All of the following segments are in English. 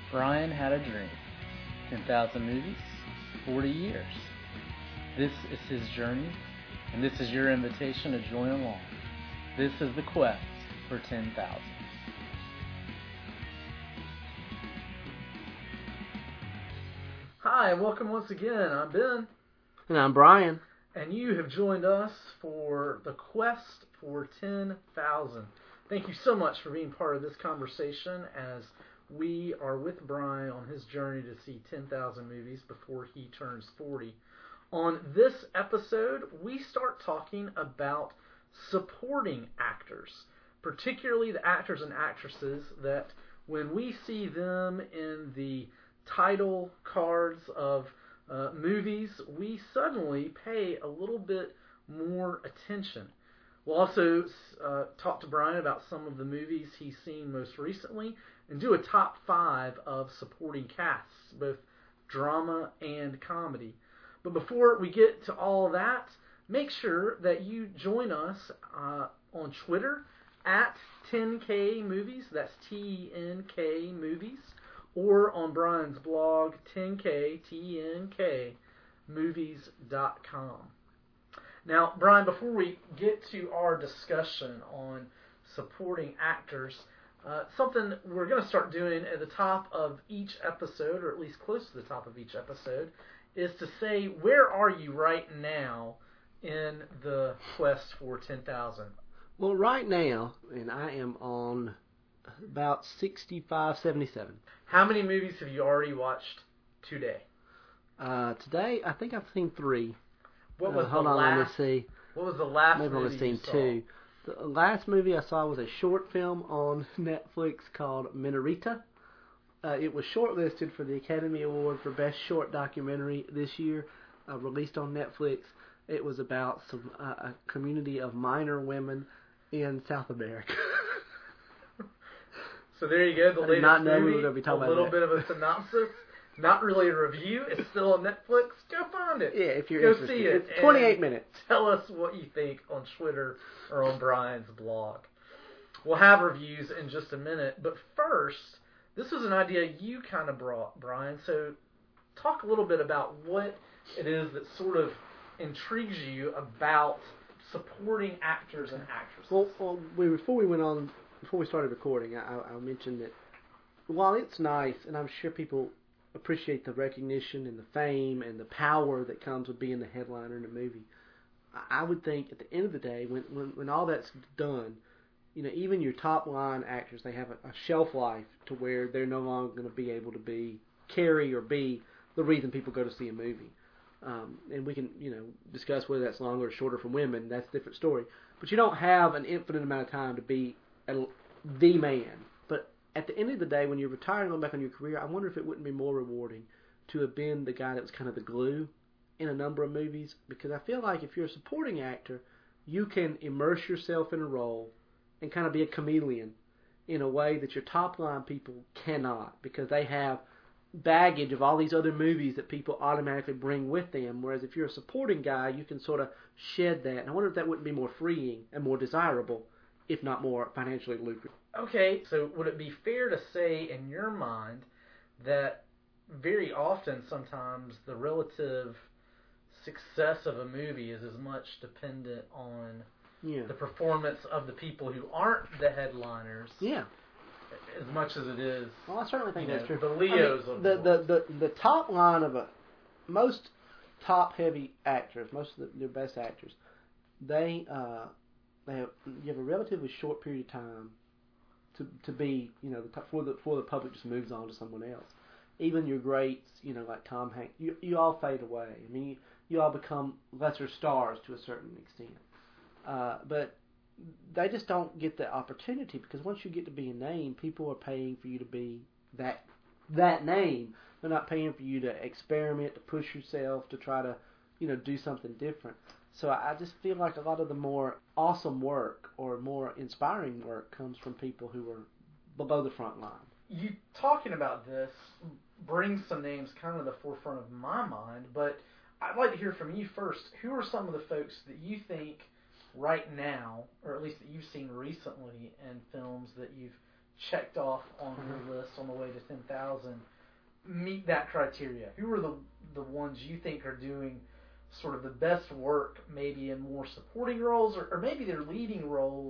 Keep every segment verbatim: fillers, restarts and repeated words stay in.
Brian had a dream. ten thousand movies, forty years. This is his journey, and this is your invitation to join along. This is the quest for ten thousand. Hi, and welcome once again. I'm Ben. And I'm Brian. And you have joined us for the quest for ten thousand. Thank you so much for being part of this conversation as we are with Brian on his journey to see ten thousand movies before he turns forty. On this episode, we start talking about supporting actors, particularly the actors and actresses that when we see them in the title cards of uh, movies, we suddenly pay a little bit more attention. We'll also uh, talk to Brian about some of the movies he's seen most recently and do a top five of supporting casts, both drama and comedy. But before we get to all that, make sure that you join us uh, on Twitter at ten K Movies, that's T E N K Movies, or on Brian's blog, ten K, T E N K, movies dot com. Now, Brian, before we get to our discussion on supporting actors, uh, something we're going to start doing at the top of each episode, or at least close to the top of each episode, is to say, where are you right now in the quest for ten thousand? Well, right now, and I am on about sixty-five, seventy-seven. How many movies have you already watched today? Uh, today, I think I've seen three. What was uh, hold the on, last, let me see. What was the last Maybe movie I've only seen you saw? two. The last movie I saw was a short film on Netflix called Minorita. Uh, it was shortlisted for the Academy Award for Best Short Documentary this year, uh, released on Netflix. It was about some uh, a community of minor women in South America. So there you go, the I did latest not know movie, we were going to be talking a about little that. bit of a synopsis, not really a review. It's still on Netflix. Go find it. Yeah, if you're Go interested. see it. It's twenty-eight and minutes. Tell us what you think on Twitter or on Brian's blog. We'll have reviews in just a minute, but first, this was an idea you kind of brought, Brian. So talk a little bit about what it is that sort of intrigues you about supporting actors and actresses. Well, well we, before we went on, before we started recording, I, I mentioned that while it's nice, and I'm sure people appreciate the recognition and the fame and the power that comes with being the headliner in a movie, I would think at the end of the day, when when, when all that's done, you know, even your top line actors, they have a, a shelf life to where they're no longer going to be able to be carry or be the reason people go to see a movie. Um, and we can, you know, discuss whether that's longer or shorter for women. That's a different story. But you don't have an infinite amount of time to be a, the man. But at the end of the day, when you're retired and going back on your career, I wonder if it wouldn't be more rewarding to have been the guy that was kind of the glue in a number of movies. Because I feel like if you're a supporting actor, you can immerse yourself in a role and kind of be a chameleon in a way that your top line people cannot, because they have baggage of all these other movies that people automatically bring with them, whereas if you're a supporting guy, you can sort of shed that. And I wonder if that wouldn't be more freeing and more desirable, if not more financially lucrative. Okay, so would it be fair to say in your mind that very often sometimes the relative success of a movie is as much dependent on yeah. the performance of the people who aren't the headliners yeah. as much as it is, well, I certainly think you that's know, true. the Leos I mean, of the, the, the, the, the top line of a most top heavy actors, most of the, the best actors, they uh, they have, you have a relatively short period of time to to be, you know, the, before the before the public just moves on to someone else. Even your greats, you know, like Tom Hanks, you you all fade away. I mean, you, you all become lesser stars to a certain extent. Uh, but they just don't get the opportunity, because once you get to be a name, people are paying for you to be that that name. They're not paying for you to experiment, to push yourself, to try to, you know, do something different. So I just feel like a lot of the more awesome work or more inspiring work comes from people who are below the front line. You talking about this brings some names kind of to the forefront of my mind, but I'd like to hear from you first. Who are some of the folks that you think right now, or at least that you've seen recently in films that you've checked off on Mm-hmm. your list on the way to ten thousand meet that criteria? Who are the the ones you think are doing sort of the best work, maybe in more supporting roles, or, or maybe they're leading roles,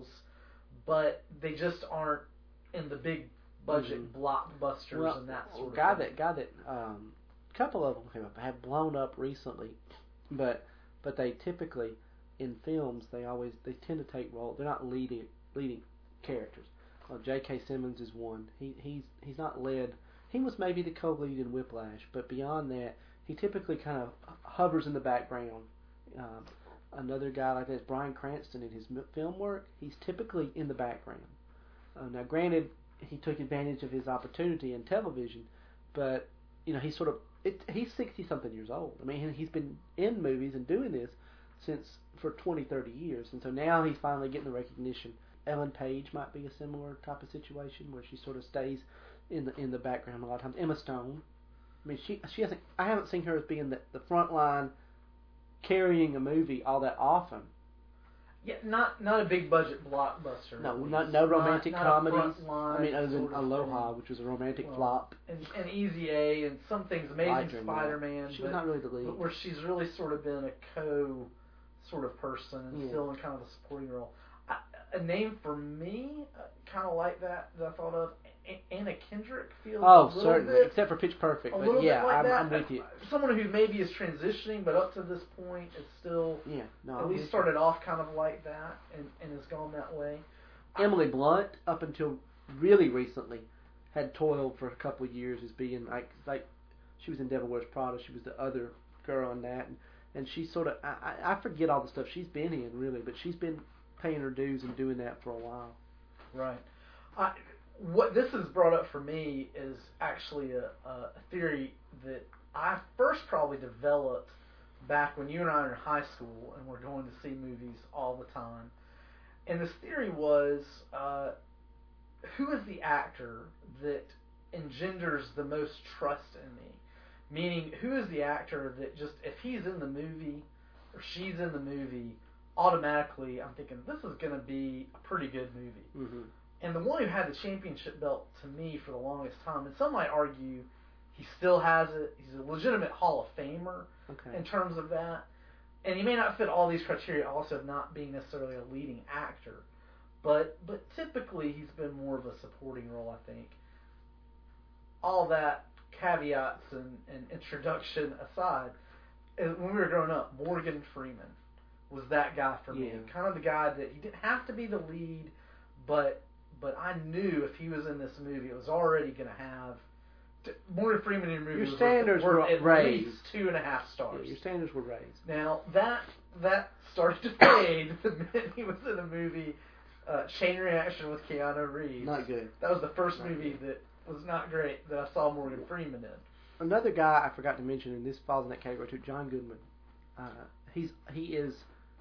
but they just aren't in the big budget Mm-hmm. blockbusters Well, and that sort of guy thing? that guy that um, a couple of them came up have blown up recently, but but they typically in films they always they tend to take roles. They're not leading leading characters. Uh, J K. Simmons is one. He he's he's not led. He was maybe the co-lead in Whiplash, but beyond that, he typically kind of hovers in the background. Um, another guy like that is Bryan Cranston in his m- film work. He's typically in the background. Uh, now, granted, he took advantage of his opportunity in television, but you know he's sort of it, he's sixty something years old. I mean, he's been in movies and doing this since for twenty, thirty years, and so now he's finally getting the recognition. Ellen Page might be a similar type of situation where she sort of stays in the in the background a lot of times. Emma Stone, I mean, she she hasn't. I haven't seen her as being the, the front line carrying a movie all that often. Yeah, not not a big budget blockbuster. No, at least. not no romantic not, comedies. Not a front line I mean, other than sort of Aloha, thing. which was a romantic Well, flop. and, and Easy A, and some things, Amazing Light Dream, Spider-Man, She but, was not really the lead. but where she's really sort of been a co sort of person and Yeah. still in kind of a supporting role. I, a name for me, uh, kind of like that that I thought of, A- Anna Kendrick feels Oh, a little certainly, bit, except for Pitch Perfect. a But little yeah, bit like I'm, that. I'm with you. Someone who maybe is transitioning, but up to this point is still Yeah, no. at I'm least with started off kind of like that and, and has gone that way. you. Emily Blunt, up until really recently, had toiled for a couple of years as being like like she was in Devil Wears Prada. She was the other girl in that, and, and she sort of I, I I forget all the stuff she's been in really, but she's been paying her dues and doing that for a while. Right. I, what this has brought up for me is actually a, a theory that I first probably developed back when you and I were in high school and were going to see movies all the time. And this theory was, uh, who is the actor that engenders the most trust in me? Meaning, who is the actor that just, if he's in the movie or she's in the movie, automatically I'm thinking, this is going to be a pretty good movie. Mm-hmm. And the one who had the championship belt to me for the longest time, and some might argue he still has it, he's a legitimate Hall of Famer Okay. in terms of that. And he may not fit all these criteria also of not being necessarily a leading actor. But but typically he's been more of a supporting role, I think. All that caveats and, and introduction aside, when we were growing up, Morgan Freeman was that guy for me. Yeah. Kind of the guy that he didn't have to be the lead, but but I knew if he was in this movie, it was already going to have Morgan Freeman in your movie. Your was standards worth, were worth at raised. least two and a half stars. Yeah, your standards were raised. Now that that started to fade the minute he was in a movie, uh, Chain Reaction with Keanu Reeves. Not good. That was the first Not movie good. that was not great that I saw Morgan Freeman in. Another guy I forgot to mention, and this falls in that category too, John Goodman. Uh, he's he is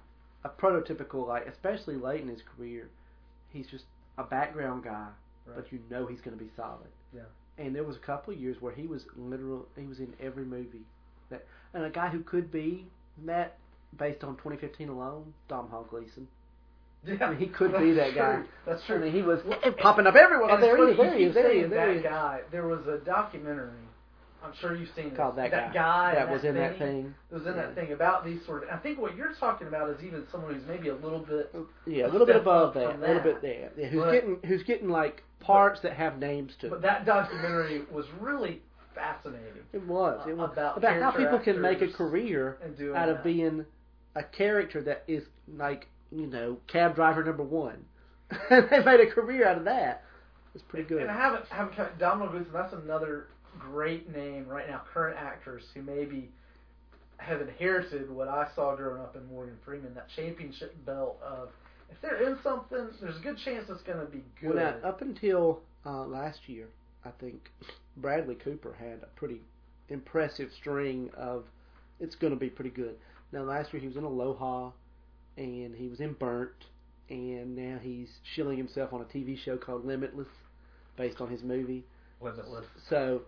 a prototypical, like especially late in his career, he's just a background guy, Right. but you know he's going to be solid. Yeah. And there was a couple of years where he was literal, he was in every movie. That and a guy who could be that based on twenty fifteen alone, Domhnall Gleeson. Yeah, I mean, he could be that true. guy. That's true. I mean, he was Well, popping up everywhere. And Oh, there it's he is. funny, There he you is. keep There he saying is. There he that is. guy. There was a documentary. I'm sure you've seen it. Called that, that guy. guy That and was in that thing. That was in Yeah. that thing about these sort of. I think what you're talking about is even someone who's maybe a little bit. Yeah, a a little bit step above up that, a from little that. bit there. Yeah, who's But- getting who's getting like parts that have names to But them. that documentary was really fascinating. It was. It was About about how character people can make a actors career and doing out of that. being a character that is like you know cab driver number one. They made a career out of that. It's pretty good. And I haven't haven't cut Domhnall Gleeson. That's another great name right now. Current actors who maybe have inherited what I saw growing up in Morgan Freeman. That championship belt of if they're in something, there's a good chance it's going to be good. Well, now, up until uh, last year, I think Bradley Cooper had a pretty impressive string of it's going to be pretty good. Now, last year he was in Aloha, and he was in Burnt, and now he's shilling himself on a T V show called Limitless, based on his movie. Limitless. So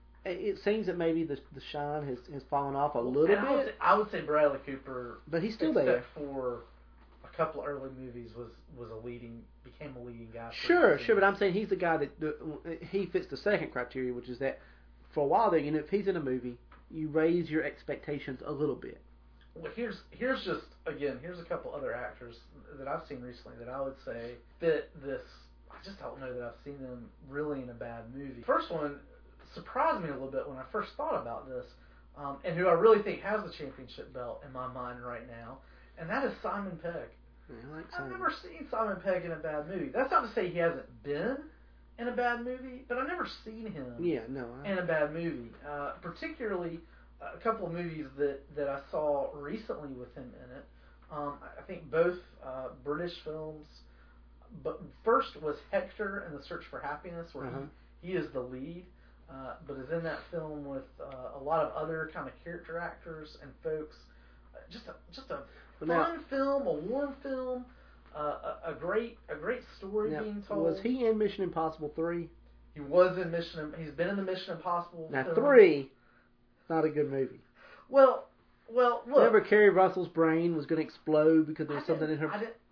it seems that maybe the the shine has, has fallen off a little And I would, bit, say, I would say Bradley Cooper, but he's still except there. for a a couple of early movies was, was a leading became a leading guy. For Sure, the sure, but I'm saying he's the guy that the, he fits the second criteria, which is that for a while there, you know, if he's in a movie, you raise your expectations a little bit. Well, here's here's just again here's a couple other actors that I've seen recently that I would say fit this. I just don't know that I've seen them really in a bad movie. First one surprised me a little bit when I first thought about this, um, and who I really think has the championship belt in my mind right now, and that is Simon Pegg. Yeah, I like I've Simon. never seen Simon Pegg in a bad movie. That's not to say he hasn't been in a bad movie, but I've never seen him Yeah, no. I, in a bad movie. Uh, particularly a couple of movies that, that I saw recently with him in it. Um, I think both uh, British films. But first was Hector and the Search for Happiness, where uh-huh. he, he is the lead, uh, but is in that film with uh, a lot of other kind of character actors and folks. Uh, just a just a fun now, film, a warm film, uh, a, a great a great story now, being told. was he in Mission Impossible three? He was in Mission. He's been in the Mission Impossible. Now film. three, not a good movie. Well, well, look. Remember, Kerry Russell's brain was going to explode because there was I something in didn't- her. I didn't,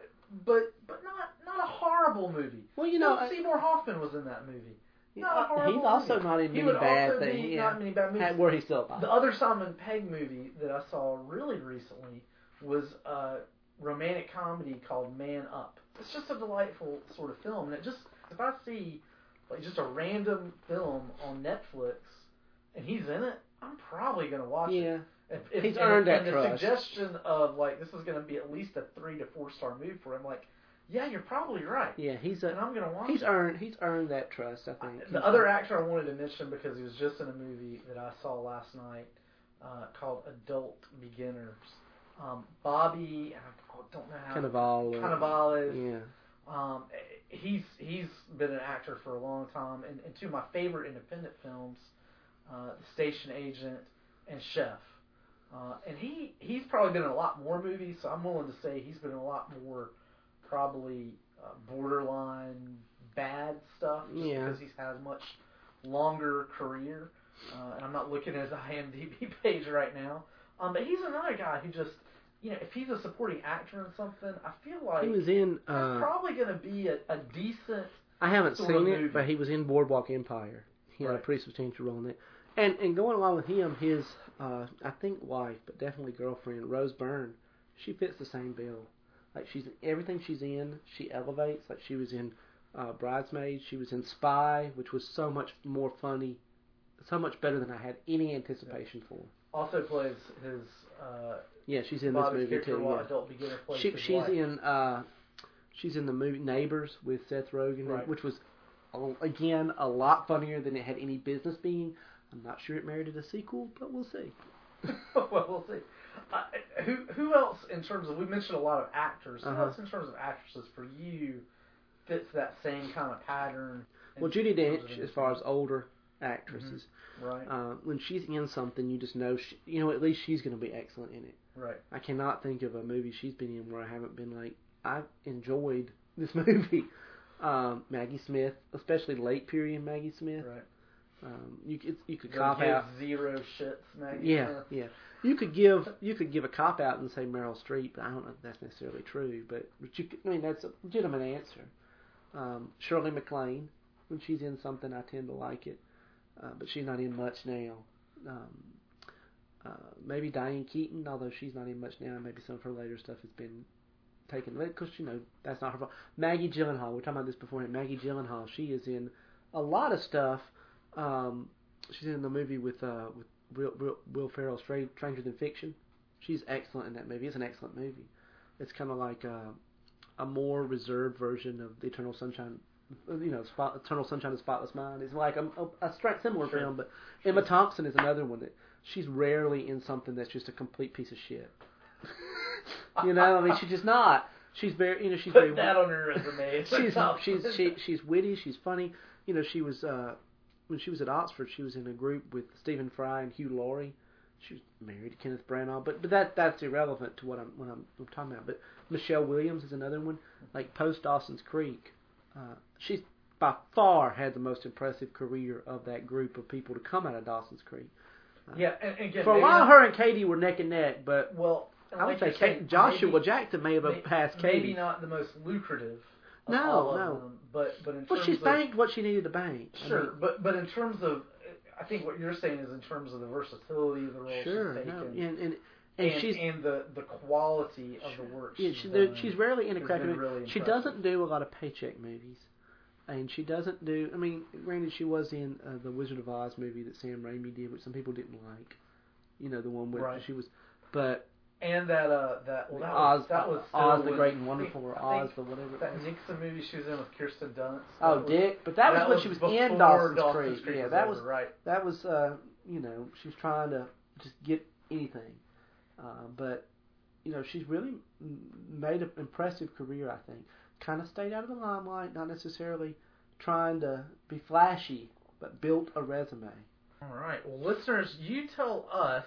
but but not not a horrible movie. Well, you know, Philip I- Seymour Hoffman was in that movie. Yeah, Not a horrible he's also movie. not in He many would bad also things. be Yeah. not in many bad movies. Where he's still alive. The other Simon Pegg movie that I saw really recently was a romantic comedy called Man Up. It's just a delightful sort of film, and it just if I see like just a random film on Netflix and he's in it, I'm probably gonna watch it. Yeah. If, if, He's and, earned that and the trust. suggestion of like this is gonna be at least a three to four star movie for him, like yeah, you're probably right. Yeah, he's And a, I'm gonna watch he's it. earned he's earned that trust. I think The He's other earned- actor I wanted to mention because he was just in a movie that I saw last night uh, called Adult Beginners. Um, Bobby, I don't know how. Cannavale. Cannavale. Yeah. Um, he's he's been an actor for a long time, and, and two of my favorite independent films, uh, The Station Agent and Chef. Uh, and he he's probably been in a lot more movies, so I'm willing to say he's been in a lot more probably uh, borderline bad stuff, just Yeah. because he's had a much longer career. Uh, and I'm not looking at his IMDb page right now. Um, but he's another guy who just, you know, if he's a supporting actor in something, I feel like He was in. it's Uh, probably going to be a, a decent. I haven't sort seen of it, movie. but he was in Boardwalk Empire. He had a Right. pretty substantial role in it. And and going along with him, his uh, I think wife, but definitely girlfriend, Rose Byrne, she fits the same bill. Like she's everything she's in, she elevates. Like she was in uh, Bridesmaids, she was in Spy, which was so much more funny, so much better than I had any anticipation for. Also plays his. Uh, Yeah, she's in Bobby's this movie character, too. while Yeah. Adult Beginner plays She, his she's wife. in uh, she's in the movie Neighbors with Seth Rogen, Right. which was a- again a lot funnier than it had any business being. I'm not sure it merited a sequel, but we'll see. Well, we'll see. Uh, who who else in terms of we mentioned a lot of actors. Who Uh-huh. else in terms of actresses for you fits that same kind of pattern? in Well, Judi terms of Dench, as far as older actresses, right, uh, when she's in something, you just know she, you know at least she's going to be excellent in it. right. I cannot think of a movie she's been in where I haven't been like I enjoyed this movie. Um, Maggie Smith, especially late period Maggie Smith. Right. Um, you could you could Gonna cop give out. zero shits, Maggie. Yeah, Smith. yeah. You could give you could give a cop out and say Meryl Streep, but I don't know if that's necessarily true. But, but you could, I mean that's a legitimate answer. Um, Shirley MacLaine, when she's in something, I tend to like it, uh, but she's not in much now. Um, uh, maybe Diane Keaton, although she's not in much now. Maybe some of her later stuff has been taken because you know that's not her fault. Maggie Gyllenhaal, we were talking about this before. Maggie Gyllenhaal, she is in a lot of stuff. Um, she's in the movie with uh, with Will, Will, Will Ferrell, Stra- Stranger Than Fiction. She's excellent in that movie. It's an excellent movie. It's kind of like a, a more reserved version of the Eternal Sunshine, you know, Spot, Eternal Sunshine of the Spotless Mind. It's like a, a, a straight similar Sure. film, but Emma Thompson is another one that she's rarely in something that's just a complete piece of shit. You know, I mean, she's just not. She's very, you know, she's Put very. that on her resume. she's she's she, she's witty. She's funny. You know, she was uh, when she was at Oxford. She was in a group with Stephen Fry and Hugh Laurie. She was married to Kenneth Branagh, but but that that's irrelevant to what I'm what I'm, I'm talking about. But Michelle Williams is another one. Like post Dawson's Creek, uh, she's by far had the most impressive career of that group of people to come out of Dawson's Creek. Uh, Yeah, and, and again, for a maybe while, not- her and Katie were neck and neck, but Well, and I would like say you're saying, Kate, Joshua maybe, Jackson may have may, passed Katie. Maybe not the most lucrative. Of No, all of no. them, but but in Well, terms she's of, banked what she needed to bank. Sure, I mean, but but in terms of, I think what you're saying is in terms of the versatility of the role sure, she's taken, no, and and, and, and she's and the, the quality of the work yeah, she's she, done. she's rarely in a has crappy been movie. really She impressive. doesn't do a lot of paycheck movies, and she doesn't do. I mean, granted, she was in uh, the Wizard of Oz movie that Sam Raimi did, which some people didn't like. You know, the one where Right. she was, but. And that uh that well that Oz, was that was Oz still the with- Great and I Wonderful, think- or I Oz think the whatever. it That was. Nixon movie she was in with Kirsten Dunst. Oh, that was, Dick, but that, that was when she was in before Dawson's, Dawson's Creek. Creek. Yeah, was that over, was right. that was uh, you know, she was trying to just get anything, uh, but you know, she's really m- made an impressive career. I think kind of stayed out of the limelight, not necessarily trying to be flashy, but built a resume. All right. Well, listeners, you tell us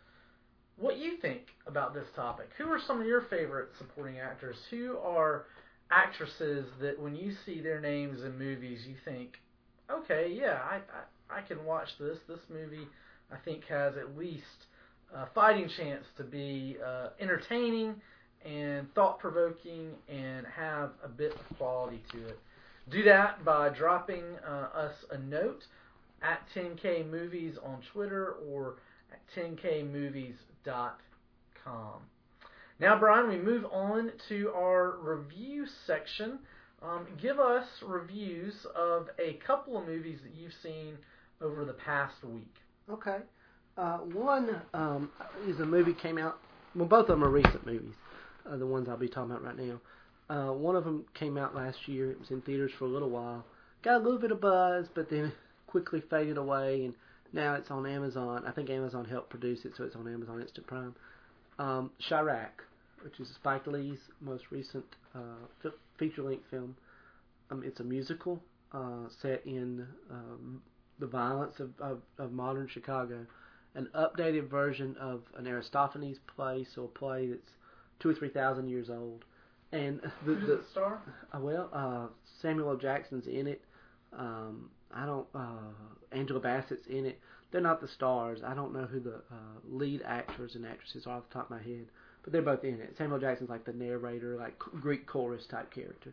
what you think about this topic. Who are some of your favorite supporting actors? Who are actresses that when you see their names in movies, you think, okay, yeah, I, I, I can watch this. This movie, I think, has at least a fighting chance to be uh, entertaining and thought-provoking and have a bit of quality to it. Do that by dropping uh, us a note at ten K Movies on Twitter or at ten K movies dot com. Now, Brian, we move on to our review section. Um, give us reviews of a couple of movies that you've seen over the past week. Okay. Uh, one um, is a movie came out. Well, both of them are recent movies. Uh, the ones I'll be talking about right now. Uh, one of them came out last year. It was in theaters for a little while. Got a little bit of buzz, but then quickly faded away, and now it's on Amazon. I think Amazon helped produce it, so it's on Amazon Instant Prime. Um, Chirac, which is Spike Lee's most recent uh, f- feature-length film. Um, it's a musical uh, set in um, the violence of, of, of modern Chicago. An updated version of an Aristophanes play, so a play that's two or three thousand years old. And the, Who's the the star? uh, well, uh, Samuel L. Jackson's in it. Um, I don't. Uh, Angela Bassett's in it. They're not the stars. I don't know who the uh, lead actors and actresses are off the top of my head, but they're both in it. Samuel Jackson's like the narrator, like Greek chorus type character.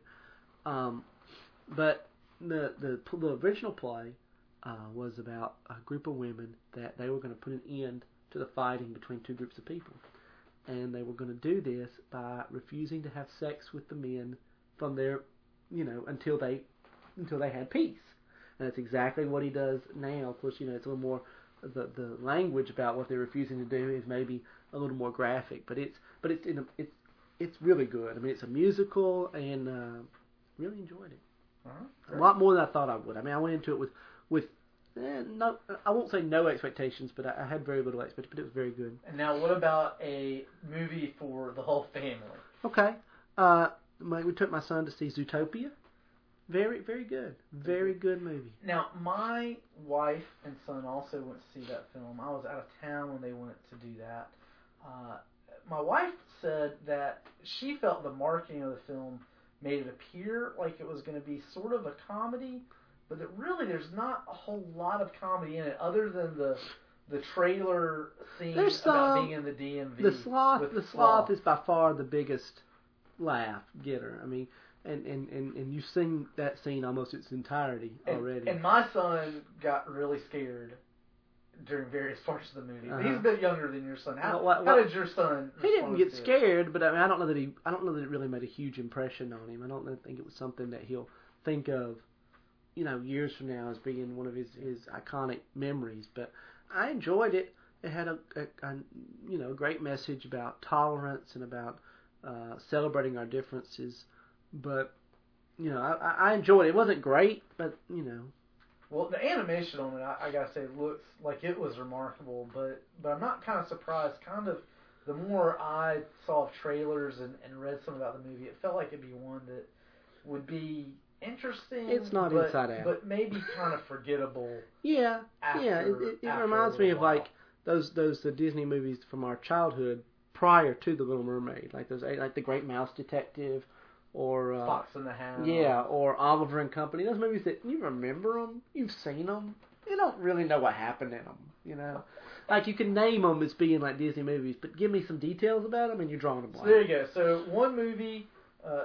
Um, but the the the original play uh, was about a group of women that they were going to put an end to the fighting between two groups of people, and they were going to do this by refusing to have sex with the men from their, you know, until they until they had peace. And that's exactly what he does now. Of course, you know, it's a little more, the the language about what they're refusing to do is maybe a little more graphic, but it's but it's in a, it's it's really good. I mean, it's a musical, and uh, really enjoyed it. Uh-huh. A lot more than I thought I would. I mean, I went into it with with eh, no, I won't say no expectations, but I, I had very little expectations. But it was very good. And now, what about a movie for the whole family? Okay, uh, my, we took my son to see Zootopia. Very, very good. Very good movie. Now, my wife and son also went to see that film. I was out of town when they went to do that. Uh, my wife said that she felt the marketing of the film made it appear like it was going to be sort of a comedy, but that really there's not a whole lot of comedy in it other than the the trailer scene There's about some- being in the D M V. The sloth, with the sloth is by far the biggest laugh getter. I mean, and, and, and, and you've seen that scene almost its entirety And, already. and my son got really scared during various parts of the movie. Uh-huh. He's a bit younger than your son. How, Well, what- how what- did your son? He didn't respond get to it? scared, but I mean, I don't know that he, I don't know that it really made a huge impression on him. I don't think it was something that he'll think of, you know, years from now as being one of his, his iconic memories. But I enjoyed it. It had a, a, a you know, great message about tolerance and about uh, celebrating our differences. But you know, I, I enjoyed it. It wasn't great, but you know. Well, the animation on it, I, I gotta say, looks like it was remarkable. But but I'm not kind of surprised. Kind of, the more I saw trailers and, and read some about the movie, it felt like it'd be one that would be interesting. It's not but, Inside Out. but maybe kind of forgettable. Yeah, After, yeah. It, it, it after reminds a me little of while. like those those the Disney movies from our childhood prior to The Little Mermaid, like those like The Great Mouse Detective, or uh, Fox and the Hound. yeah, or Oliver and Company. Those movies that you remember them, you've seen them. you don't really know what happened in them. You know, like you can name them as being like Disney movies, but give me some details about them, and you're drawing a blank. So there you go. So one movie, uh,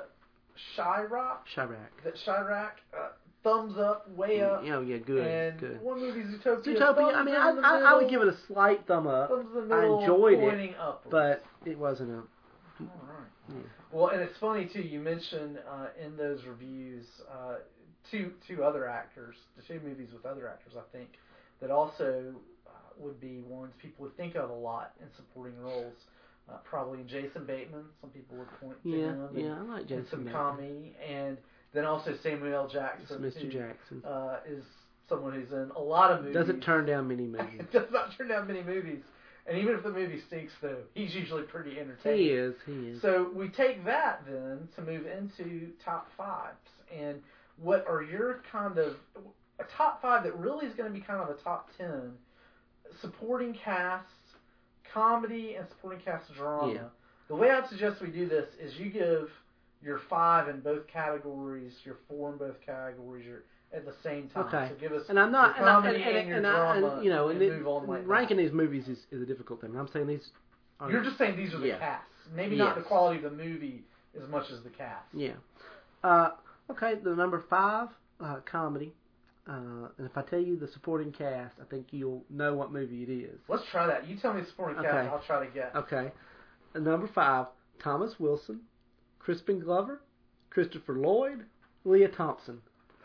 Chirac. Chirac. That Chirac. Uh, thumbs up, way up. Oh yeah, good. And good. one movie's Zootopia. Zootopia. I mean, I, I, I would give it a slight thumb up. Thumbs in the middle, I enjoyed pointing it, upwards. but it wasn't a. All right. Yeah. Well, and it's funny too. You mentioned uh, in those reviews uh, two two other actors, the two movies with other actors, I think, that also uh, would be ones people would think of a lot in supporting roles. Uh, probably Jason Bateman. Some people would point to Yeah, him. yeah, and, I like Jason and some Bateman. comedy, and then also Samuel L. Jackson. Mister Who, Jackson uh, is someone who's in a lot of movies. doesn't turn down many movies. Does not turn down many movies. And even if the movie stinks, though, he's usually pretty entertaining. He is, he is. So we take that then to move into top fives. And what are your kind of a top five that really is going to be kind of a top ten supporting cast, comedy, and supporting cast drama? Yeah. The way I'd suggest we do this is you give your five in both categories, your four in both categories, your at the same time. Okay. So give us and I'm not, your and, I, comedy and, and, and, your and, I, drama, and you know, and, and it, move on like ranking that. these movies is, is a difficult thing. I'm saying these. Are, You're just saying these are the yeah. casts, maybe Yes. not the quality of the movie as much as the cast. Yeah. Uh, okay, the number five, uh, comedy. Uh, and if I tell you the supporting cast, I think you'll know what movie it is. Let's try that. You tell me the supporting Okay. cast, I'll try to guess. Okay. Uh, number five, Thomas Wilson, Crispin Glover, Christopher Lloyd, Leah Thompson.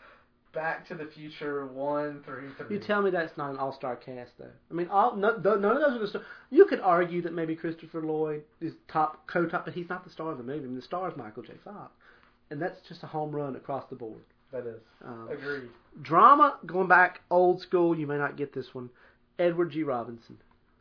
Back to the Future one through three. You tell me that's not an all-star cast, though. I mean, all no, none of those are the stars. You could argue that maybe Christopher Lloyd is top, co-top, but he's not the star of the movie. I mean, the star is Michael J. Fox, and that's just a home run across the board. That is. Um, Agreed. Drama, going back old school, you may not get this one. Edward G. Robinson.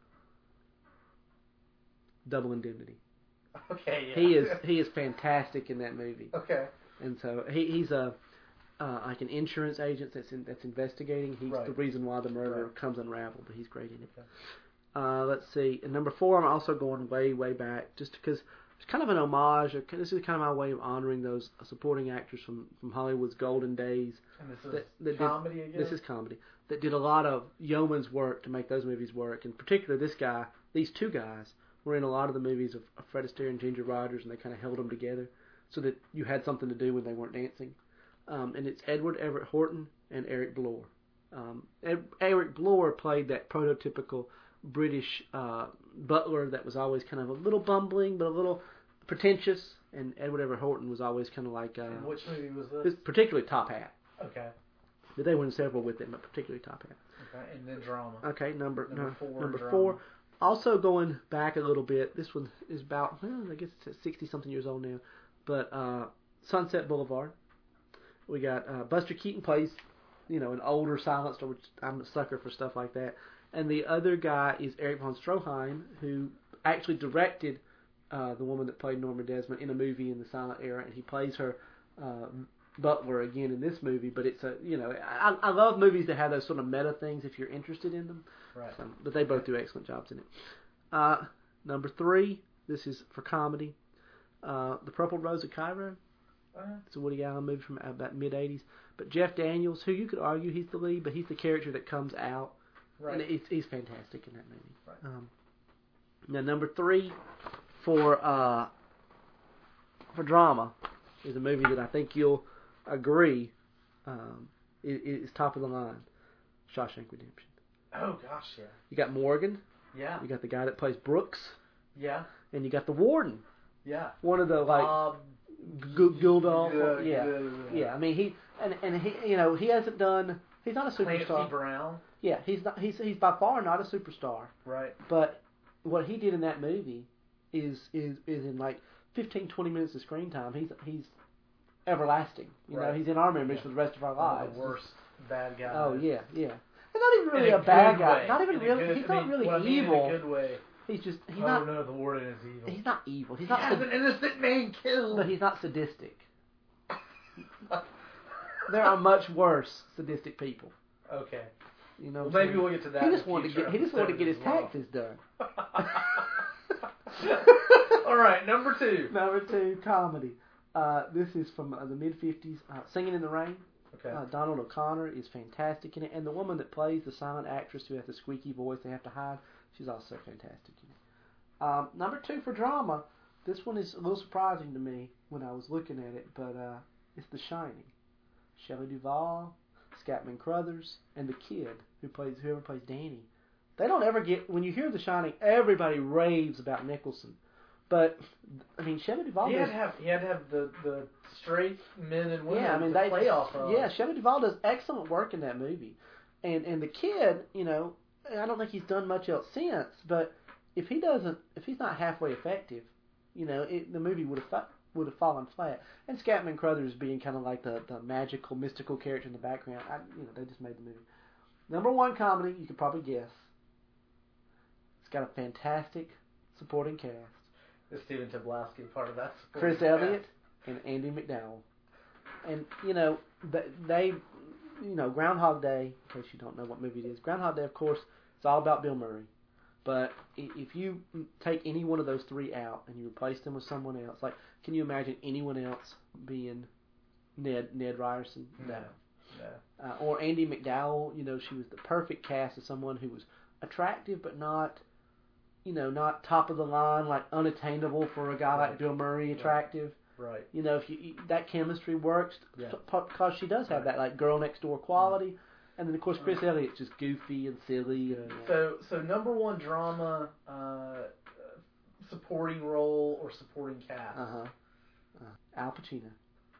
Double Indemnity. Okay, yeah. He is he is fantastic in that movie, Okay. and so he, he's a uh, like an insurance agent that's in, that's investigating. He's Right. the reason why the murder Right. comes unraveled, but he's great in it. Okay. Uh, let's see. And number four, I'm also going way way back, just because it's kind of an homage. Or this is kind of my way of honoring those supporting actors from, from Hollywood's golden days. And this is That- that did- comedy again? This is comedy that did a lot of yeoman's work to make those movies work. In particular, this guy, these two guys, were in a lot of the movies of, of Fred Astaire and Ginger Rogers, and they kind of held them together so that you had something to do when they weren't dancing. Um, and it's Edward Everett Horton and Eric Blore. Um, Ed, Eric Blore played that prototypical British uh, butler that was always kind of a little bumbling but a little pretentious, and Edward Everett Horton was always kind of like uh, And which movie was this, this? particularly Top Hat. Okay. But they were in several with them, but particularly Top Hat. Okay. And then drama. Okay, number Number no, four, Number drama. four. Also going back a little bit, this one is about, well, I guess it's sixty something years old now, but uh, Sunset Boulevard. We got uh, Buster Keaton plays, you know, an older silent star, which I'm a sucker for stuff like that. And the other guy is Eric von Stroheim, who actually directed uh, the woman that played Norma Desmond in a movie in the silent era, and he plays her uh, butler again in this movie. But it's a, you know, I, I love movies that have those sort of meta things if you're interested in them. Right. So, but they both do excellent jobs in it. Uh, number three, this is for comedy. Uh, The Purple Rose of Cairo. Uh, It's a Woody Allen movie from about mid eighties. But Jeff Daniels, who you could argue he's the lead, but he's the character that comes out. right. And it's, he's fantastic in that movie. Right. Um, now, number three for uh, for drama is a movie that I think you'll agree um, is, is top of the line. Shawshank Redemption. Oh, gosh, yeah. You got Morgan. Yeah. You got the guy that plays Brooks. Yeah. And you got the warden. Yeah. One of the, like, Um, G- Gildolf. yeah, Yeah. yeah, Yeah. yeah. I mean, he, and, and he, you know, he hasn't done, he's not a Clancy superstar. Brown. Yeah, he's not, he's, he's by far not a superstar. Right. But what he did in that movie is, is, is in like fifteen, twenty minutes of screen time, he's, he's everlasting. You know, Right. he's in our memories Yeah. for the rest of our One lives. of the worst bad guys. Oh, yeah, yeah. And not even really In a, bad good guy. way. Not even In a really, good- he's I not mean, really what I mean evil. In a good way. He's just, he's oh not, no, the warden is evil. he's not evil. He's He not, has sad- an innocent man killed. but he's not sadistic. There are much worse sadistic people. Okay. You know, Well, what I'm maybe saying? we'll get to that. He in just wanted to future get, he just wanted to get his episodes as taxes done. well. All right, number two. Number two, comedy. Uh, this is from uh, the mid fifties. Uh, Singing in the Rain. Okay. Uh, Donald O'Connor is fantastic in it, and the woman that plays the silent actress who has the squeaky voice they have to hide, she's also fantastic in it. Um, number two for drama, this one is a little surprising to me when I was looking at it, but uh, it's The Shining. Shelley Duvall, Scatman Crothers, and the kid who plays whoever plays Danny. They don't ever get, when you hear The Shining, everybody raves about Nicholson. But, I mean, Shelley Duvall He had does... to have, he had to have the, the straight men and women yeah, I mean, to they, play off of. Yeah, Shelley Duvall does excellent work in that movie. And and the kid, you know, I don't think he's done much else since, but if he doesn't, if he's not halfway effective, you know, it, the movie would have would have fallen flat. And Scatman Crothers being kind of like the, the magical, mystical character in the background, I, you know, they just made the movie. Number one comedy, you could probably guess. It's got a fantastic supporting cast. The Stephen Tobolowsky part of that. Chris Elliott and Andy McDowell. And, you know, they, you know, Groundhog Day, in case you don't know what movie it is, Groundhog Day, of course, it's all about Bill Murray. But if you take any one of those three out and you replace them with someone else, like, can you imagine anyone else being Ned Ned Ryerson? No. No. Uh, or Andy McDowell, you know, she was the perfect cast of someone who was attractive but not, you know, not top of the line, like unattainable for a guy Right. like Bill Murray, attractive. Right. You know, if you that chemistry works Yeah. because she does have Right. that like girl next door quality, and then of course Chris Elliott's just goofy and silly. And, So so number one drama, uh, supporting role or supporting cast. uh huh. Uh, Al Pacino,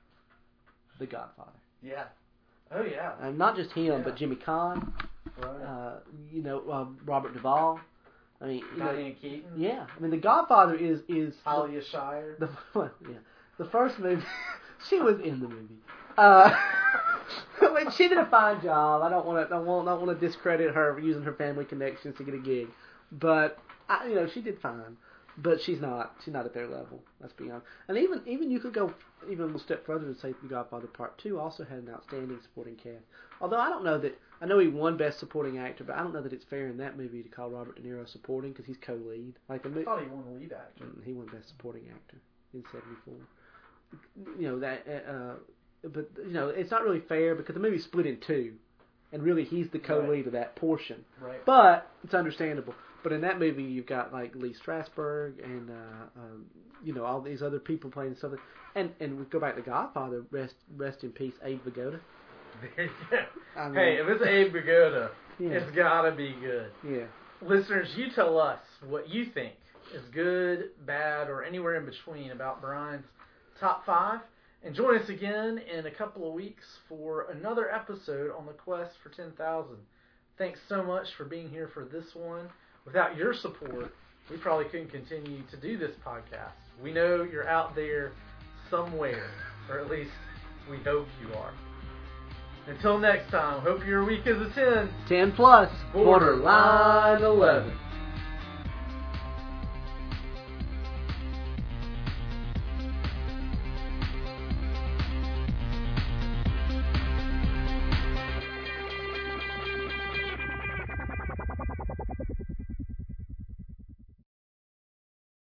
The Godfather. Yeah. Oh yeah. And not just him, Yeah. but Jimmy Caan. Right. Uh, you know, uh, Robert Duvall. I mean, you know, Diane Keaton. yeah. I mean, The Godfather is is Talia Shire. the, well, yeah. The first movie, she was in the movie. Uh, but she did a fine job. I don't want to, don't want, don't want to discredit her for using her family connections to get a gig, but I, you know, she did fine. But she's not, she's not at their level. Let's be honest. And even, even you could go even a little step further and say The Godfather Part Two also had an outstanding supporting cast. Although I don't know that, I know he won Best Supporting Actor, but I don't know that it's fair in that movie to call Robert De Niro supporting because he's co-lead. Like the I movie, thought he won lead actor. he won Best Supporting Actor in seventy-four. You know that, uh, but you know it's not really fair because the movie's split in two, and really he's the co-lead Right. of that portion. Right. But it's understandable. But in that movie, you've got like Lee Strasberg and uh, um, you know all these other people playing stuff. And and we go back to Godfather. Rest rest in peace, Abe Vigoda. There you go. I mean, Hey, if it's Abe Vigoda, yeah, it's gotta be good. yeah. Listeners, you tell us what you think is good, bad, or anywhere in between about Brian's top five. And join us again in a couple of weeks for another episode on the quest for ten thousand. Thanks so much for being here for this one. Without your support, we probably couldn't continue to do this podcast. We know you're out there somewhere, or at least we hope you are. Until next time, hope your week is a ten. ten plus, Borderline eleven.